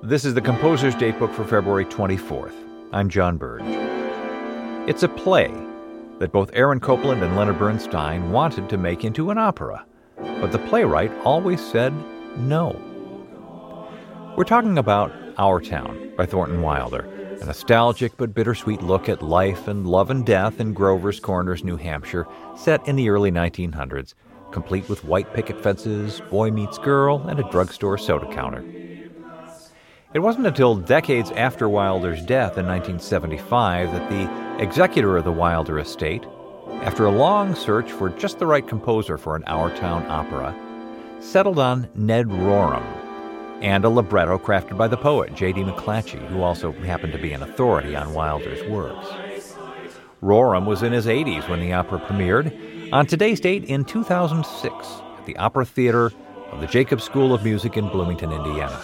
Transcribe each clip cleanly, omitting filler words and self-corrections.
This is the Composer's Datebook for February 24th. I'm John Burge. It's a play that both Aaron Copland and Leonard Bernstein wanted to make into an opera, but the playwright always said no. We're talking about Our Town by Thornton Wilder, a nostalgic but bittersweet look at life and love and death in Grover's Corners, New Hampshire, set in the early 1900s, complete with white picket fences, boy meets girl, and a drugstore soda counter. It wasn't until decades after Wilder's death in 1975 that the executor of the Wilder estate, after a long search for just the right composer for an Our Town opera, settled on Ned Rorem and a libretto crafted by the poet J.D. McClatchy, who also happened to be an authority on Wilder's works. Rorem was in his 80s when the opera premiered, on today's date in 2006 at the Opera Theater of the Jacobs School of Music in Bloomington, Indiana.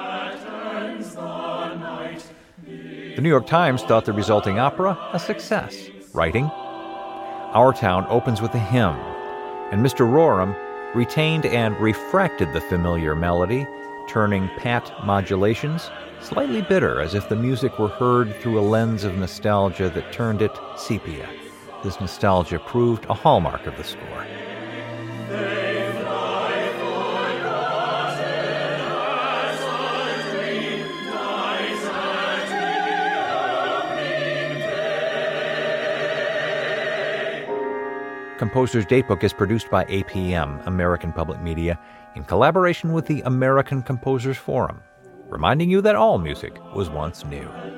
The New York Times thought the resulting opera a success, writing, "Our Town opens with a hymn, and Mr. Rorem retained and refracted the familiar melody, turning pat modulations slightly bitter, as if the music were heard through a lens of nostalgia that turned it sepia. This nostalgia proved a hallmark of the score." Composer's Datebook is produced by APM, American Public Media, in collaboration with the American Composers Forum, reminding you that all music was once new.